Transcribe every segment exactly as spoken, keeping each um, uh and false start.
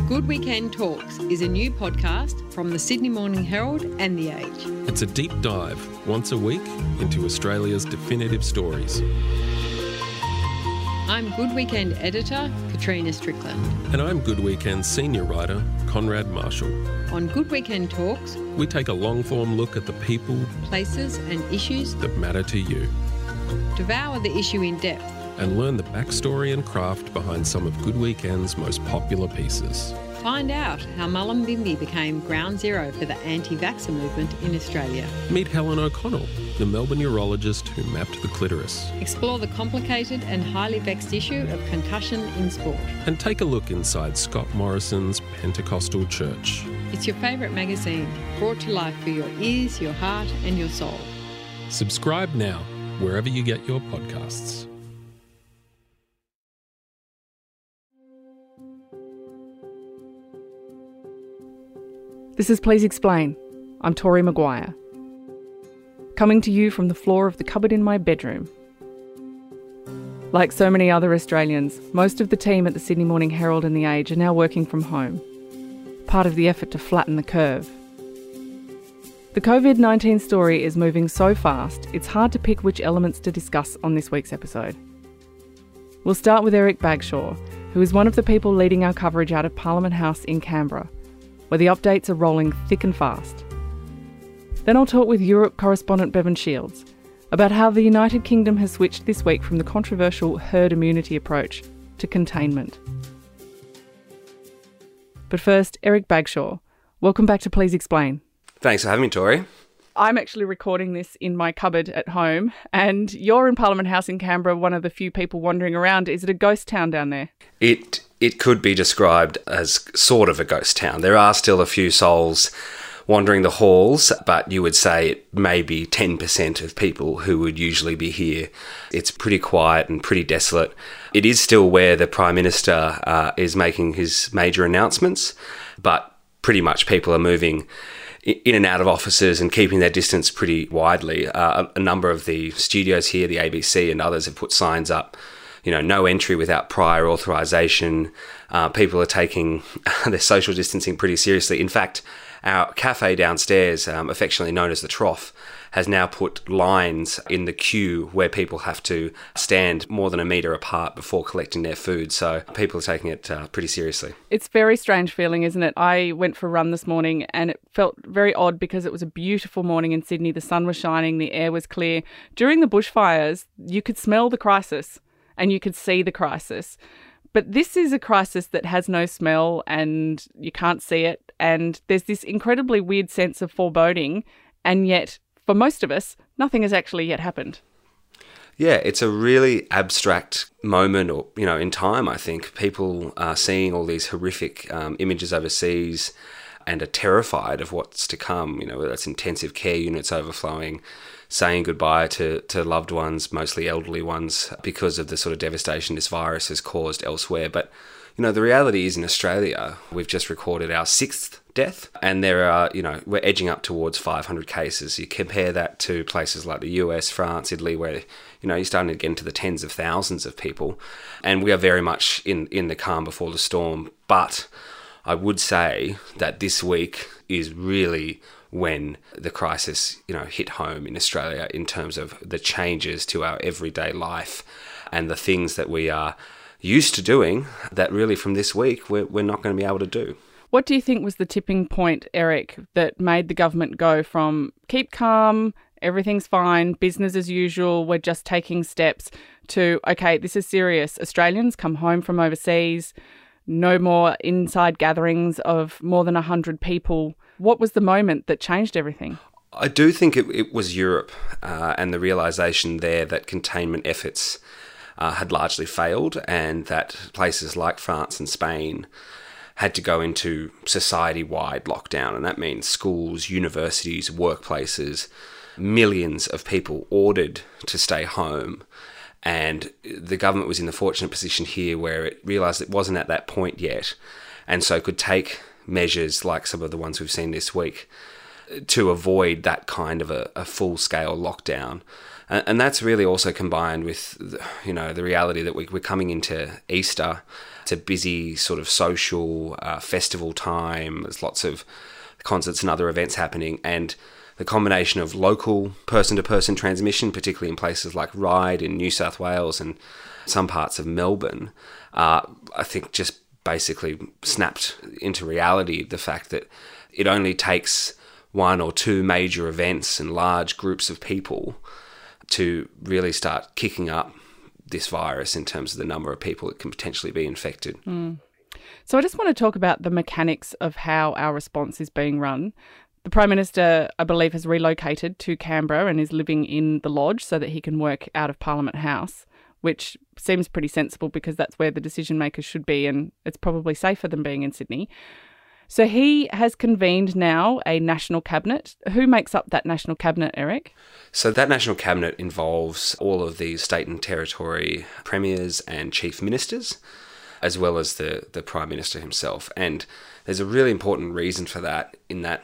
Good Weekend Talks is a new podcast from the Sydney Morning Herald and The Age. It's a deep dive, once a week, into Australia's definitive stories. I'm Good Weekend editor, Katrina Strickland. And I'm Good Weekend senior writer, Conrad Marshall. On Good Weekend Talks, we take a long-form look at the people, places and issues that matter to you. Devour the issue in depth and learn the backstory and craft behind some of Good Weekend's most popular pieces. Find out how Mullumbimby became ground zero for the anti-vaxxer movement in Australia. Meet Helen O'Connell, the Melbourne urologist who mapped the clitoris. Explore the complicated and highly vexed issue of concussion in sport. And take a look inside Scott Morrison's Pentecostal church. It's your favourite magazine, brought to life for your ears, your heart and your soul. Subscribe now, wherever you get your podcasts. This is Please Explain. I'm Tori Maguire. Coming to you from the floor of the cupboard in my bedroom. Like so many other Australians, most of the team at the Sydney Morning Herald and The Age are now working from home, part of the effort to flatten the curve. The covid nineteen story is moving so fast, it's hard to pick which elements to discuss on this week's episode. We'll start with Eric Bagshaw, who is one of the people leading our coverage out of Parliament House in Canberra, where the updates are rolling thick and fast. Then I'll talk with Europe correspondent Bevan Shields about how the United Kingdom has switched this week from the controversial herd immunity approach to containment. But first, Eric Bagshaw, welcome back to Please Explain. Thanks for having me, Tori. I'm actually recording this in my cupboard at home, and you're in Parliament House in Canberra, one of the few people wandering around. Is it a ghost town down there? It it could be described as sort of a ghost town. There are still a few souls wandering the halls, but you would say it may be ten percent of people who would usually be here. It's pretty quiet and pretty desolate. It is still where the Prime Minister uh, is making his major announcements, but pretty much people are moving in and out of offices and keeping their distance pretty widely. Uh, a number of the studios here, the A B C and others, have put signs up, you know, no entry without prior authorisation. Uh, people are taking their social distancing pretty seriously. In fact, our cafe downstairs, um, affectionately known as the Trough, has now put lines in the queue where people have to stand more than a metre apart before collecting their food. So people are taking it uh, pretty seriously. It's a very strange feeling, isn't it? I went for a run this morning and it felt very odd because it was a beautiful morning in Sydney. The sun was shining, the air was clear. During the bushfires, you could smell the crisis and you could see the crisis. But this is a crisis that has no smell and you can't see it. And there's this incredibly weird sense of foreboding, and yet for most of us, nothing has actually yet happened. Yeah, it's a really abstract moment, or you know, in time. I think people are seeing all these horrific um, images overseas and are terrified of what's to come. You know, whether it's intensive care units overflowing, saying goodbye to, to loved ones, mostly elderly ones, because of the sort of devastation this virus has caused elsewhere. But you know, the reality is in Australia, we've just recorded our sixth death, and there are, you know, we're edging up towards five hundred cases. You compare that to places like the U S, France, Italy, where, you know, you're starting to get into the tens of thousands of people, and we are very much in, in the calm before the storm. But I would say that this week is really when the crisis, you know, hit home in Australia in terms of the changes to our everyday life and the things that we are used to doing that really from this week we're, we're not going to be able to do. What do you think was the tipping point, Eric, that made the government go from keep calm, everything's fine, business as usual, we're just taking steps, to, okay, this is serious. Australians come home from overseas, no more inside gatherings of more than one hundred people. What was the moment that changed everything? I do think it, it was Europe uh, and the realisation there that containment efforts Uh, had largely failed, and that places like France and Spain had to go into society-wide lockdown, and that means schools, universities, workplaces, millions of people ordered to stay home. And the government was in the fortunate position here where it realised it wasn't at that point yet, and so could take measures like some of the ones we've seen this week to avoid that kind of a, a full-scale lockdown. And, and that's really also combined with, you know, the reality that we, we're coming into Easter. It's a busy sort of social uh, festival time. There's lots of concerts and other events happening, and the combination of local person-to-person transmission, particularly in places like Ryde in New South Wales and some parts of Melbourne, uh, I think just basically snapped into reality the fact that it only takes one or two major events and large groups of people to really start kicking up this virus in terms of the number of people that can potentially be infected. Mm. So I just want to talk about the mechanics of how our response is being run. The Prime Minister, I believe, has relocated to Canberra and is living in the Lodge so that he can work out of Parliament House, which seems pretty sensible because that's where the decision makers should be, and it's probably safer than being in Sydney. So he has convened now a National Cabinet. Who makes up that National Cabinet, Eric? So that National Cabinet involves all of the state and territory premiers and chief ministers, as well as the, the Prime Minister himself. And there's a really important reason for that, in that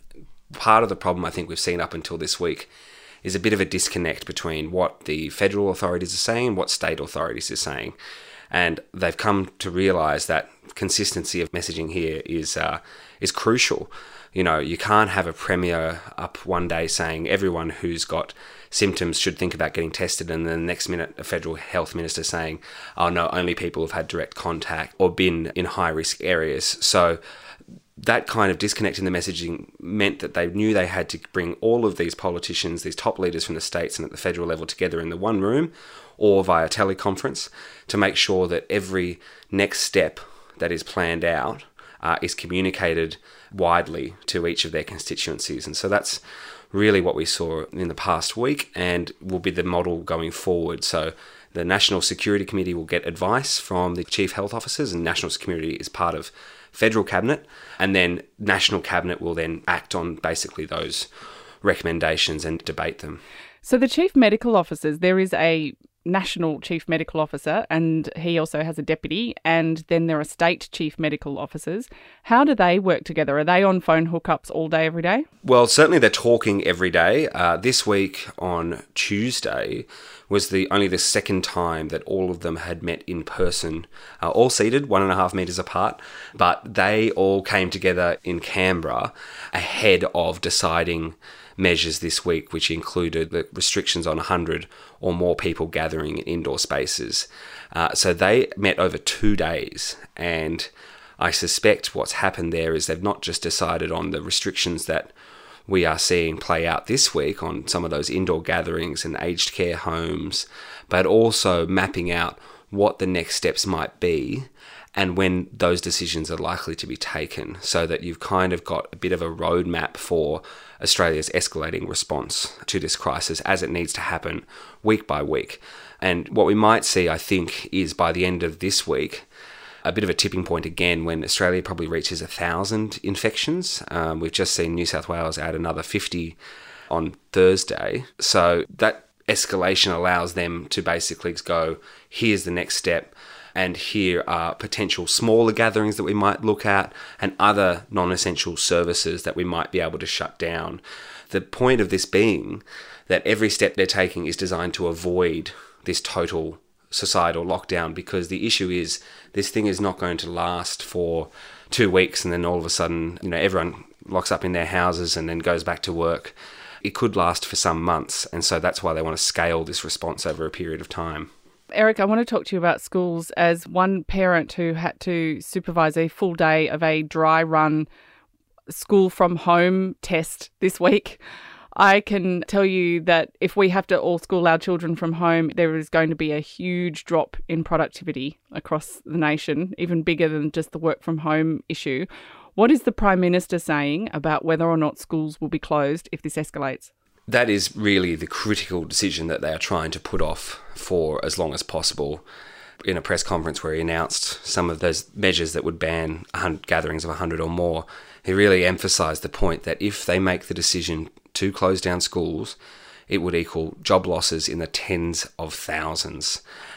part of the problem I think we've seen up until this week is a bit of a disconnect between what the federal authorities are saying and what state authorities are saying. And they've come to realise that consistency of messaging here is uh, is crucial. You know, you can't have a premier up one day saying everyone who's got symptoms should think about getting tested, and then the next minute a federal health minister saying, oh no, only people who've had direct contact or been in high-risk areas. So that kind of disconnect in the messaging meant that they knew they had to bring all of these politicians, these top leaders from the states and at the federal level together in the one room or via teleconference to make sure that every next step that is planned out uh, is communicated widely to each of their constituencies. And so that's really what we saw in the past week and will be the model going forward. So the National Security Committee will get advice from the chief health officers, and National Security is part of Federal Cabinet, and then National Cabinet will then act on basically those recommendations and debate them. So the chief medical officers, there is a national chief medical officer and he also has a deputy, and then there are state chief medical officers. How do they work together? Are they on phone hookups all day, every day? Well, certainly they're talking every day. Uh, this week on Tuesday was the only the second time that all of them had met in person, uh, all seated one and a half metres apart, but they all came together in Canberra ahead of deciding measures this week, which included the restrictions on one hundred or more people gathering in indoor spaces. Uh, so they met over two days, and I suspect what's happened there is they've not just decided on the restrictions that we are seeing play out this week on some of those indoor gatherings and aged care homes, but also mapping out what the next steps might be and when those decisions are likely to be taken, so that you've kind of got a bit of a roadmap for Australia's escalating response to this crisis as it needs to happen week by week. And what we might see, I think, is by the end of this week, a bit of a tipping point again when Australia probably reaches one thousand infections. Um, we've just seen New South Wales add another fifty on Thursday. So that escalation allows them to basically go, here's the next step, and here are potential smaller gatherings that we might look at and other non-essential services that we might be able to shut down. The point of this being that every step they're taking is designed to avoid this total societal lockdown, because the issue is this thing is not going to last for two weeks and then all of a sudden, you know, everyone locks up in their houses and then goes back to work. It could last for some months, and so that's why they want to scale this response over a period of time. Eric, I want to talk to you about schools as one parent who had to supervise a full day of a dry run school from home test this week. I can tell you that if we have to all school our children from home, there is going to be a huge drop in productivity across the nation, even bigger than just the work from home issue. What is the Prime Minister saying about whether or not schools will be closed if this escalates? That is really the critical decision that they are trying to put off for as long as possible. In a press conference where he announced some of those measures that would ban gatherings of one hundred or more, he really emphasised the point that if they make the decision to close down schools, it would equal job losses in the tens of thousands.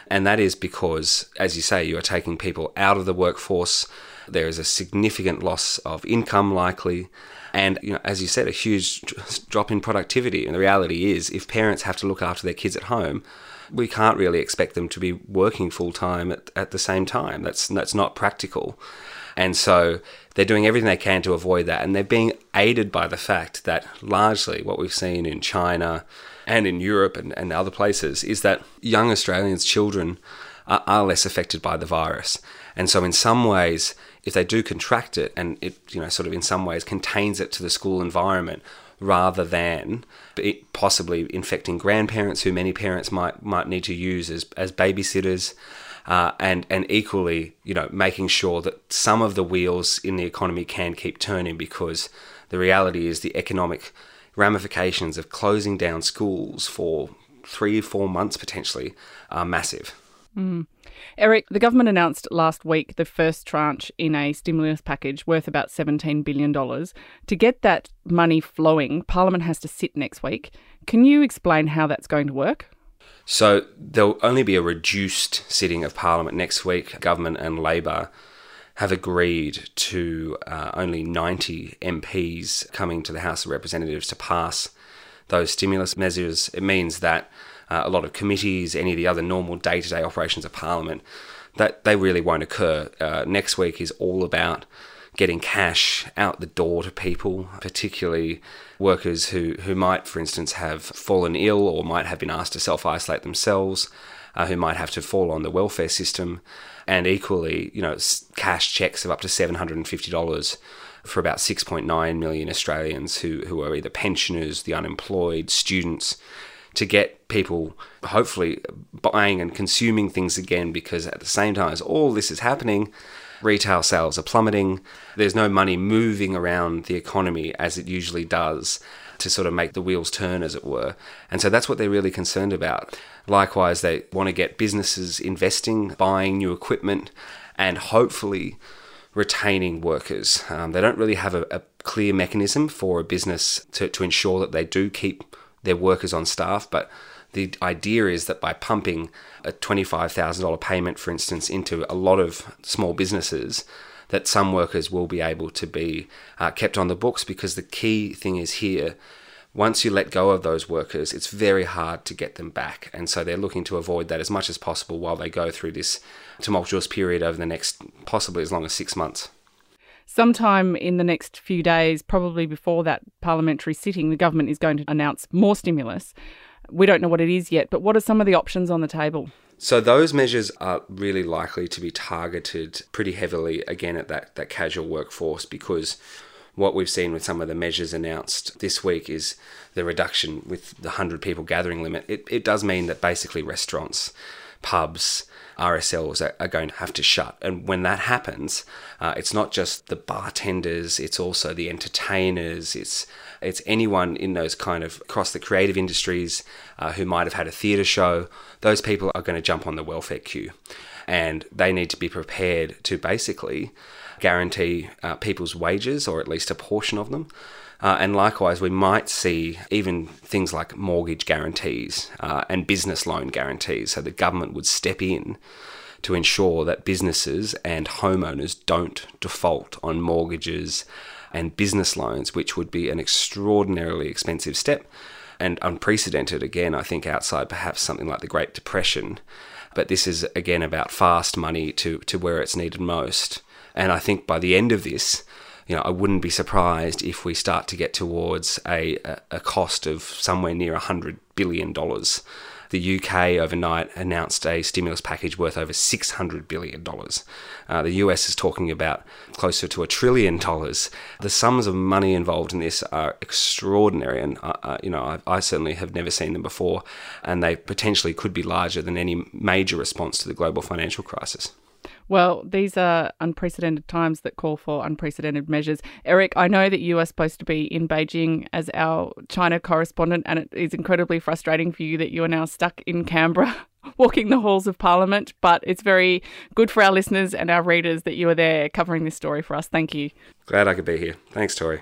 And that is because, as you say, you are taking people out of the workforce. There is a significant loss of income likely. And, you know, as you said, a huge drop in productivity. And the reality is, if parents have to look after their kids at home, we can't really expect them to be working full-time at, at the same time. That's that's not practical. And so they're doing everything they can to avoid that. And they're being aided by the fact that largely what we've seen in China and in Europe and, and other places is that young Australians, children, are, are less affected by the virus. And so in some ways, if they do contract it and it, you know, sort of in some ways contains it to the school environment rather than it possibly infecting grandparents who many parents might might need to use as, as babysitters, uh, and, and equally, you know, making sure that some of the wheels in the economy can keep turning, because the reality is the economic ramifications of closing down schools for three, four months potentially are massive. Mm. Eric, the government announced last week the first tranche in a stimulus package worth about seventeen billion dollars. To get that money flowing, Parliament has to sit next week. Can you explain how that's going to work? So there'll only be a reduced sitting of Parliament next week. Government and Labor have agreed to uh, only ninety M Ps coming to the House of Representatives to pass those stimulus measures. It means that Uh, a lot of committees, any of the other normal day-to-day operations of Parliament, that they really won't occur. Uh, next week is all about getting cash out the door to people, particularly workers who, who might, for instance, have fallen ill or might have been asked to self-isolate themselves, uh, who might have to fall on the welfare system, and equally, you know, cash cheques of up to seven hundred fifty dollars for about six point nine million Australians who, who are either pensioners, the unemployed, students, to get people hopefully buying and consuming things again, because at the same time as all this is happening, retail sales are plummeting. There's no money moving around the economy as it usually does to sort of make the wheels turn, as it were. And so that's what they're really concerned about. Likewise, they want to get businesses investing, buying new equipment, and hopefully retaining workers. Um, they don't really have a, a clear mechanism for a business to, to ensure that they do keep their workers on staff, but the idea is that by pumping a twenty-five thousand dollars payment, for instance, into a lot of small businesses, that some workers will be able to be uh, kept on the books, because the key thing is here, once you let go of those workers, it's very hard to get them back. And so they're looking to avoid that as much as possible while they go through this tumultuous period over the next, possibly as long as six months. Sometime in the next few days, probably before that parliamentary sitting, the government is going to announce more stimulus. We don't know what it is yet, but what are some of the options on the table? So those measures are really likely to be targeted pretty heavily, again, at that, that casual workforce, because what we've seen with some of the measures announced this week is the reduction with the one hundred people gathering limit. It, it does mean that basically restaurants, pubs, R S Ls are, are going to have to shut. And when that happens, uh, it's not just the bartenders, it's also the entertainers, it's it's anyone in those kind of across the creative industries uh, who might have had a theatre show. Those people are going to jump on the welfare queue, and they need to be prepared to basically guarantee uh, people's wages, or at least a portion of them. Uh, and likewise, we might see even things like mortgage guarantees uh, and business loan guarantees. So the government would step in to ensure that businesses and homeowners don't default on mortgages and business loans, which would be an extraordinarily expensive step and unprecedented, again, I think, outside perhaps something like the Great Depression. But this is, again, about fast money to, to where it's needed most. And I think by the end of this, you know, I wouldn't be surprised if we start to get towards a, a cost of somewhere near one hundred billion dollars. The U K overnight announced a stimulus package worth over six hundred billion dollars. Uh, the U S is talking about closer to a trillion dollars. The sums of money involved in this are extraordinary, and uh, you know, I, I certainly have never seen them before, and they potentially could be larger than any major response to the global financial crisis. Well, these are unprecedented times that call for unprecedented measures. Eric, I know that you are supposed to be in Beijing as our China correspondent, and it is incredibly frustrating for you that you are now stuck in Canberra walking the halls of Parliament, but it's very good for our listeners and our readers that you are there covering this story for us. Thank you. Glad I could be here. Thanks, Tori.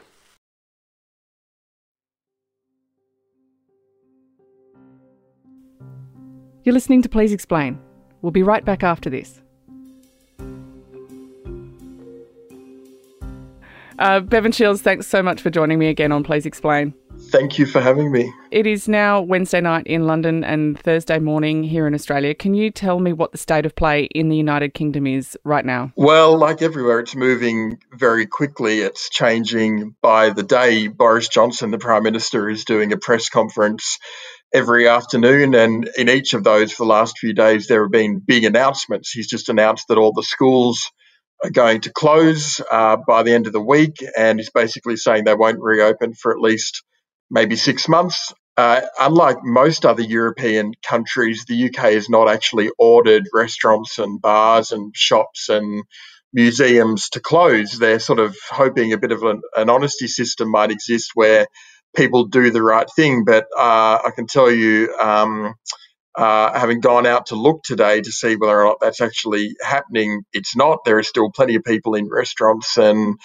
You're listening to Please Explain. We'll be right back after this. Uh, Bevan Shields, thanks so much for joining me again on Please Explain. Thank you for having me. It is now Wednesday night in London and Thursday morning here in Australia. Can you tell me what the state of play in the United Kingdom is right now? Well, like everywhere, it's moving very quickly. It's changing by the day. Boris Johnson, the Prime Minister, is doing a press conference every afternoon, and in each of those for the last few days there have been big announcements. He's just announced that all the schools are going to close uh, by the end of the week, and he's basically saying they won't reopen for at least maybe six months. Uh, unlike most other European countries, the U K has not actually ordered restaurants and bars and shops and museums to close. They're sort of hoping a bit of an, an honesty system might exist where people do the right thing. But uh, I can tell you, um, uh, having gone out to look today to see whether or not that's actually happening, it's not. There are still plenty of people in restaurants and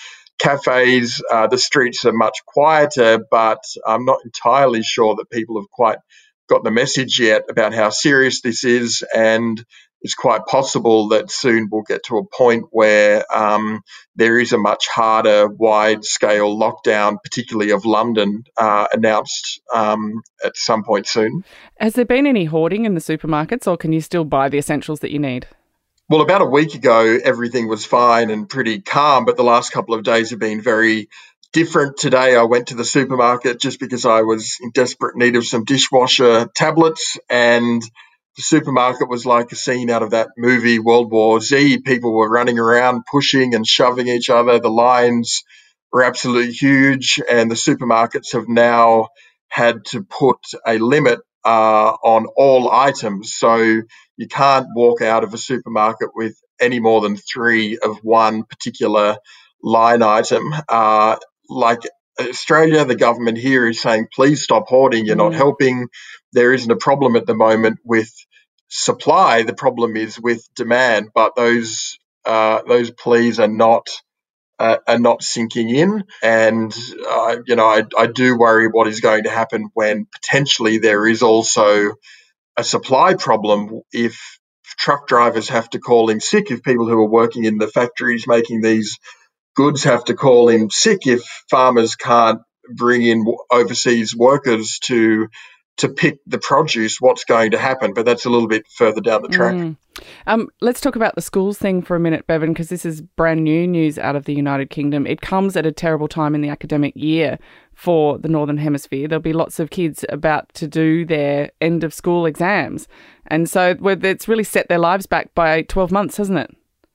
cafes. Uh, the streets are much quieter, but I'm not entirely sure that people have quite got the message yet about how serious this is, and it's quite possible that soon we'll get to a point where um, there is a much harder, wide-scale lockdown, particularly of London, uh, announced um, at some point soon. Has there been any hoarding in the supermarkets, or can you still buy the essentials that you need? Well, about a week ago, everything was fine and pretty calm, but the last couple of days have been very different. Today, I went to the supermarket just because I was in desperate need of some dishwasher tablets, and the supermarket was like a scene out of that movie World War Z. People were running around, pushing and shoving each other. The lines were absolutely huge, and the supermarkets have now had to put a limit uh, on all items. So you can't walk out of a supermarket with any more than three of one particular line item. Uh, like Australia, the government here is saying, please stop hoarding. You're not helping. There isn't a problem at the moment with supply. The problem is with demand, but those uh, those pleas are not uh, are not sinking in. And uh, you know, I, I do worry what is going to happen when potentially there is also a supply problem if truck drivers have to call in sick, if people who are working in the factories making these goods have to call in sick, if farmers can't bring in overseas workers to to pick the produce, what's going to happen? But that's a little bit further down the track. Mm. Um, let's talk about the schools thing for a minute, Bevan, because this is brand new news out of the United Kingdom. It comes at a terrible time in the academic year for the Northern Hemisphere. There'll be lots of kids about to do their end of school exams. And so it's really set their lives back by twelve months, hasn't it?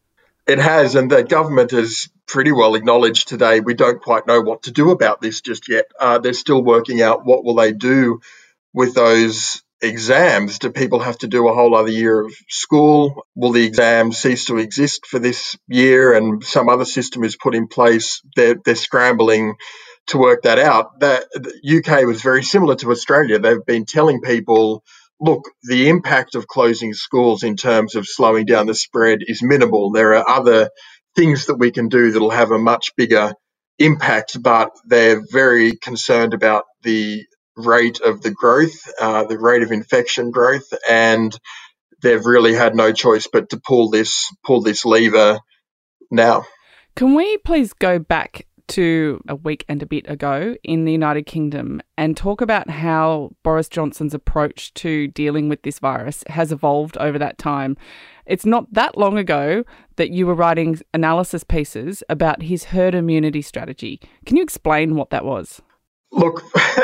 It has, and the government has pretty well acknowledged today we don't quite know what to do about this just yet. Uh, they're still working out what will they do with those exams. Do people have to do a whole other year of school? Will the exams cease to exist for this year and some other system is put in place? They're, they're scrambling to work that out. The, the U K was very similar to Australia. They've been telling people, look, the impact of closing schools in terms of slowing down the spread is minimal. There are other things that we can do that'll have a much bigger impact, but they're very concerned about the rate of the growth, uh, the rate of infection growth, and they've really had no choice but to pull this pull this lever now. Can we please go back to a week and a bit ago in the United Kingdom and talk about how Boris Johnson's approach to dealing with this virus has evolved over that time? It's not that long ago that you were writing analysis pieces about his herd immunity strategy. Can you explain what that was? Look,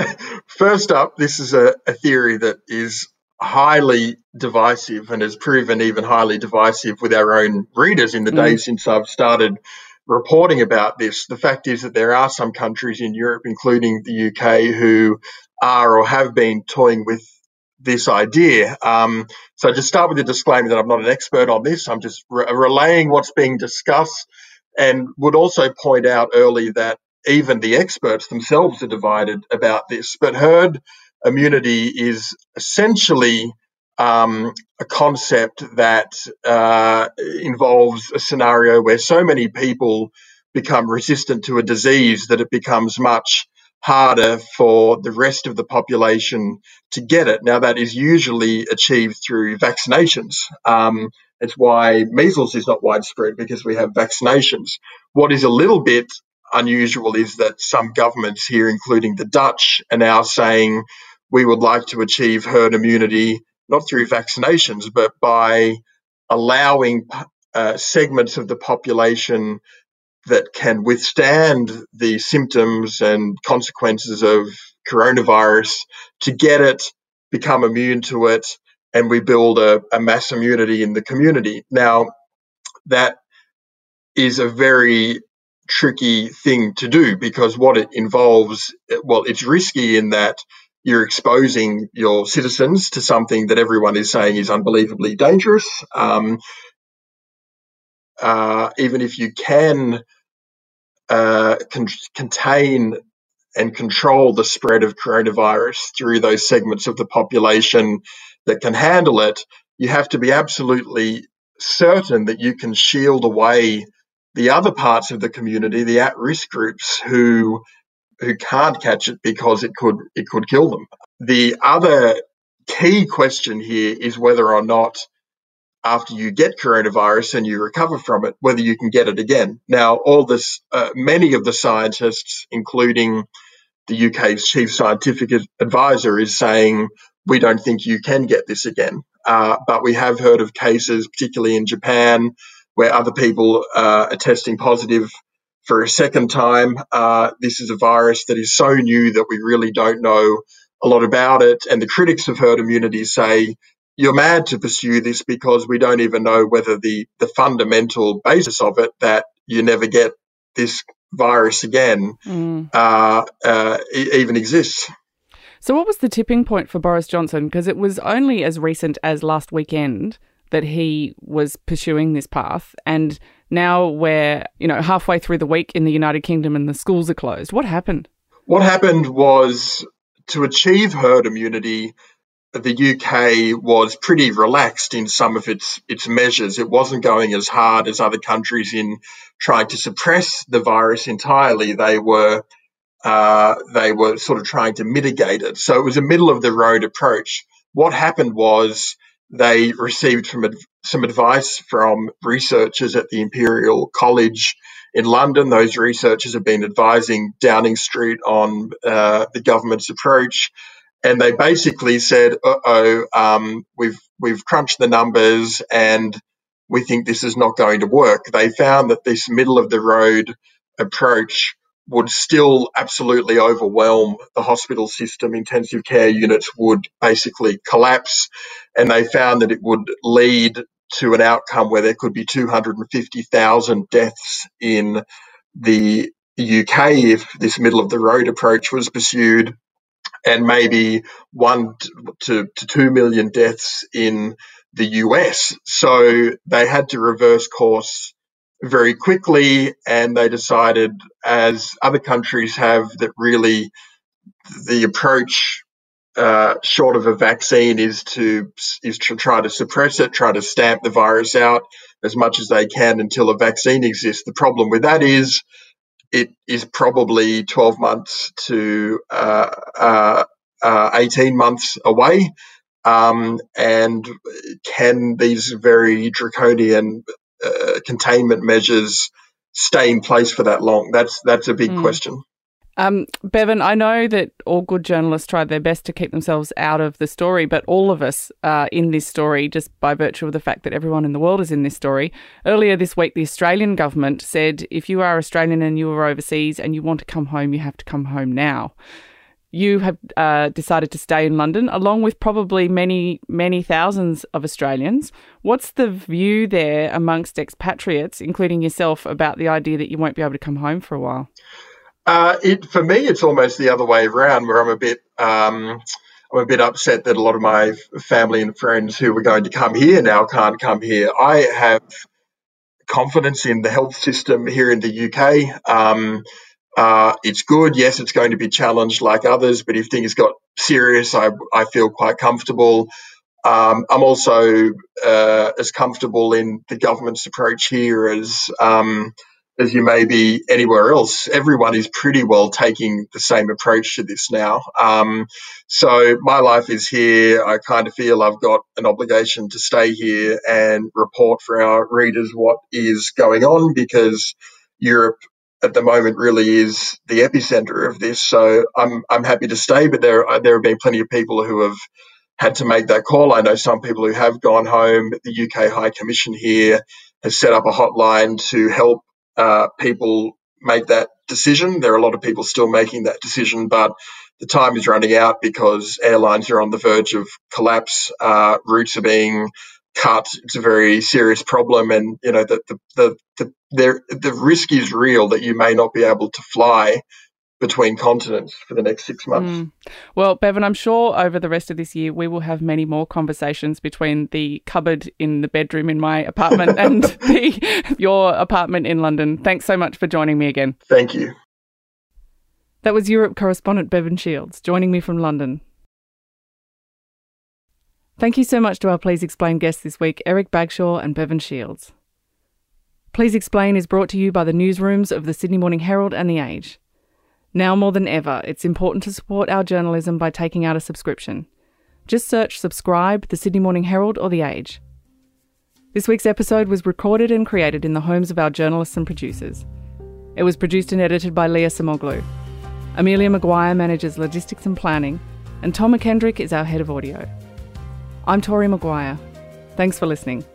first up, this is a, a theory that is highly divisive and has proven even highly divisive with our own readers in the mm. days since I've started reporting about this. The fact is that there are some countries in Europe, including the U K, who are or have been toying with this idea. Um, so just start with a disclaimer that I'm not an expert on this. I'm just re- relaying what's being discussed, and would also point out early that even the experts themselves are divided about this. But herd immunity is essentially um, a concept that uh, involves a scenario where so many people become resistant to a disease that it becomes much harder for the rest of the population to get it. Now, that is usually achieved through vaccinations. Um, it's why measles is not widespread, because we have vaccinations. What is a little bit unusual is that some governments here, including the Dutch, are now saying we would like to achieve herd immunity not through vaccinations, but by allowing uh, segments of the population that can withstand the symptoms and consequences of coronavirus to get it, become immune to it, and we build a, a mass immunity in the community. Now, that is a very tricky thing to do, because what it involves, well, it's risky in that you're exposing your citizens to something that everyone is saying is unbelievably dangerous. Um, uh, even if you can uh, con- contain and control the spread of coronavirus through those segments of the population that can handle it, you have to be absolutely certain that you can shield away the other parts of the community, the at-risk groups who who can't catch it because it could it could kill them. The other key question here is whether or not, after you get coronavirus and you recover from it, whether you can get it again. Now, all this, uh, many of the scientists, including the U K's chief scientific advisor, is saying we don't think you can get this again. Uh, but we have heard of cases, particularly in Japan, where other people uh, are testing positive for a second time. Uh, this is a virus that is so new that we really don't know a lot about it. And the critics of herd immunity say, you're mad to pursue this because we don't even know whether the, the fundamental basis of it, that you never get this virus again, mm. uh, uh, even exists. So what was the tipping point for Boris Johnson? Because it was only as recent as last weekend that he was pursuing this path, and now we're, you know, halfway through the week in the United Kingdom and the schools are closed. What happened? What happened was, to achieve herd immunity, the U K was pretty relaxed in some of its its measures. It wasn't going as hard as other countries in trying to suppress the virus entirely. They were uh, they were sort of trying to mitigate it. So it was a middle of the road approach. What happened was they received from ad- some advice from researchers at the Imperial College in London. Those researchers have been advising Downing Street on uh, the government's approach. And they basically said, uh-oh, um, we've we've crunched the numbers and we think this is not going to work. They found that this middle-of-the-road approach would still absolutely overwhelm the hospital system. Intensive care units would basically collapse. And they found that it would lead to an outcome where there could be two hundred fifty thousand deaths in the U K if this middle-of-the-road approach was pursued, and maybe one to, to two million deaths in the U S. So they had to reverse course very quickly, and they decided, as other countries have, that really the approach, uh, short of a vaccine, is to is to try to suppress it, try to stamp the virus out as much as they can until a vaccine exists. The problem with that is, it is probably twelve months to uh, uh, uh, eighteen months away. Um, and can these very draconian uh, containment measures stay in place for that long? That's that's a big mm. question. Um, Bevan, I know that all good journalists try their best to keep themselves out of the story, but all of us are in this story just by virtue of the fact that everyone in the world is in this story. Earlier this week, the Australian government said if you are Australian and you are overseas and you want to come home, you have to come home now. You have uh, decided to stay in London, along with probably many, many thousands of Australians. What's the view there amongst expatriates, including yourself, about the idea that you won't be able to come home for a while? Uh, it, for me, it's almost the other way around, where I'm a bit, um, I'm a bit upset that a lot of my family and friends who were going to come here now can't come here. I have confidence in the health system here in the U K. Um, uh, it's good. Yes, it's going to be challenged like others, but if things got serious, I, I feel quite comfortable. Um, I'm also uh, as comfortable in the government's approach here as um, as you may be anywhere else, everyone is pretty well taking the same approach to this now. Um, so my life is here. I kind of feel I've got an obligation to stay here and report for our readers what is going on, because Europe at the moment really is the epicenter of this. So I'm I'm happy to stay, but there there have been plenty of people who have had to make that call. I know some people who have gone home. The U K High Commission here has set up a hotline to help uh, people make that decision. There are a lot of people still making that decision, but the time is running out because airlines are on the verge of collapse. Uh, routes are being cut. It's a very serious problem, and you know the the the the, the, the risk is real that you may not be able to fly between continents for the next six months. Mm. Well, Bevan, I'm sure over the rest of this year we will have many more conversations between the cupboard in the bedroom in my apartment and the, your apartment in London. Thanks so much for joining me again. Thank you. That was Europe correspondent Bevan Shields joining me from London. Thank you so much to our Please Explain guests this week, Eric Bagshaw and Bevan Shields. Please Explain is brought to you by the newsrooms of the Sydney Morning Herald and The Age. Now more than ever, it's important to support our journalism by taking out a subscription. Just search Subscribe, the Sydney Morning Herald or The Age. This week's episode was recorded and created in the homes of our journalists and producers. It was produced and edited by Leah Samoglu. Amelia Maguire manages logistics and planning, and Tom McKendrick is our head of audio. I'm Tori Maguire. Thanks for listening.